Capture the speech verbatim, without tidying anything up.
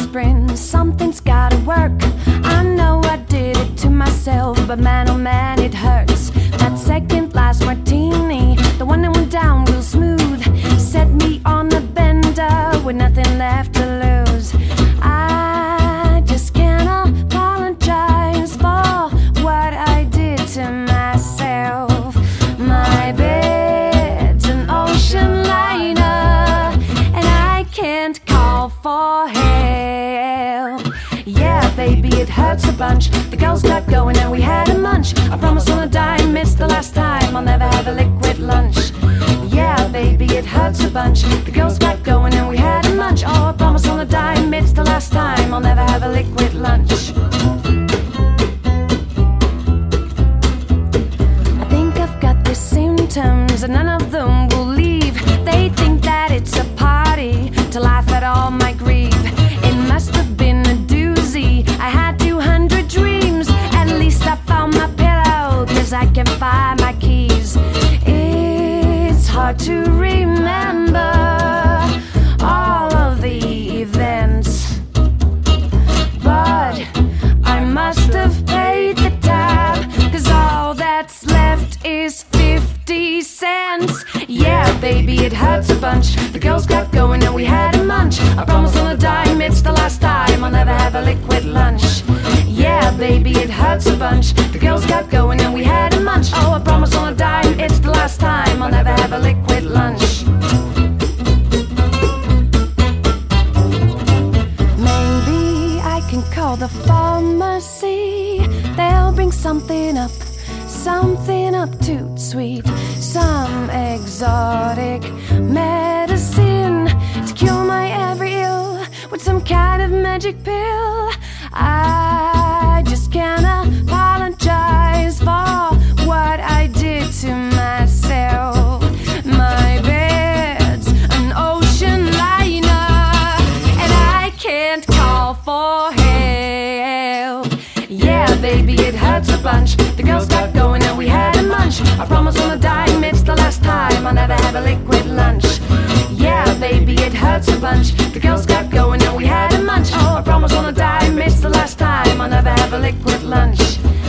aspirin, something's gotta work. I know I did it to myself, but man oh man it hurts. That second last martini, the one that went down real smooth, set me on the bender with nothing left to lose. I just can't apologize for what I did to myself. My bed's an ocean liner, and I can't call for help. Yeah, baby, it hurts a bunch. The girls got going and we had a munch. I promise on a dime, it's the last time I'll never have a liquid lunch. Yeah, baby, it hurts a bunch. The girls got going and we had a munch. Oh, I promise on a dime, it's the last time I'll never have a liquid lunch. I think I've got the symptoms and none of them will leave. They think that it's a party to laugh at all my grief. It must have been a doozy. I had two hundred dreams. At least I found my pillow, cause I can find my keys. It's hard to remember all of the events, but I must have paid the tab, cause all that's left is fifty cents. Yeah, baby, it hurts a bunch. The girls got going and we had a munch. I promise on a dime, it's the last time I'll never have a liquid lunch. Yeah, baby, it hurts a bunch. The girls got going and we had a munch. Oh, I promise on a dime, it's the last time I'll never have a liquid lunch. Maybe I can call the pharmacy. They'll bring something up, something up too sweet, some exotic medicine to cure my every ill with some kind of magic pill. I just can't apologize for what I did to myself. My bed's an ocean liner, and I can't call for help. Yeah, baby, it hurts a bunch. The girls got going and we had a munch. I promise on a dime, it's the last time I'll never have a liquid lunch. Yeah, baby, it hurts a bunch. The girls got going and we had a munch. Oh, I promise on a dime, it's the last time I'll never have a liquid lunch.